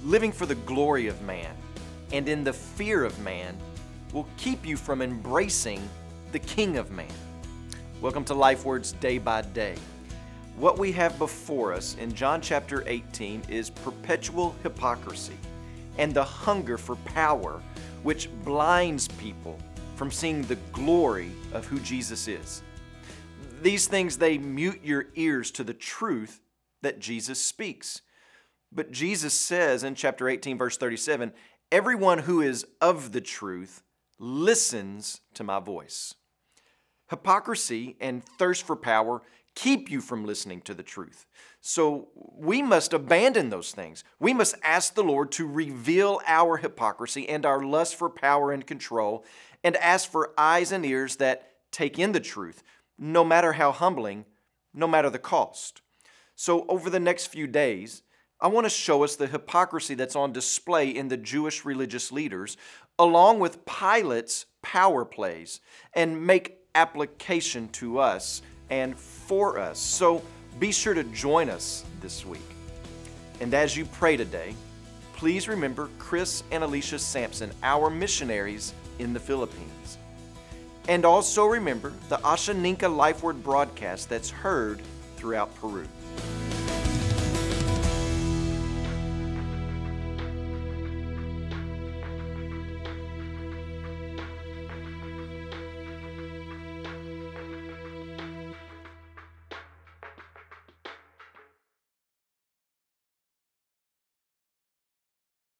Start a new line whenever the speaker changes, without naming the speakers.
living for the glory of man and in the fear of man will keep you from embracing the King of man. Welcome to Life Words Day by Day. What we have before us in John chapter 18 is perpetual hypocrisy and the hunger for power which blinds people from seeing the glory of who Jesus is. These things, they mute your ears to the truth that Jesus speaks. But Jesus says in chapter 18, verse 37, everyone who is of the truth listens to my voice. Hypocrisy and thirst for power keep you from listening to the truth. So we must abandon those things. We must ask the Lord to reveal our hypocrisy and our lust for power and control, and ask for eyes and ears that take in the truth, no matter how humbling, no matter the cost. So over the next few days, I want to show us the hypocrisy that's on display in the Jewish religious leaders, along with Pilate's power plays, and make application to us and for us. So be sure to join us this week. And as you pray today, please remember Chris and Alicia Sampson, our missionaries in the Philippines. And also remember the Ashaninka Life Word broadcast that's heard throughout Peru.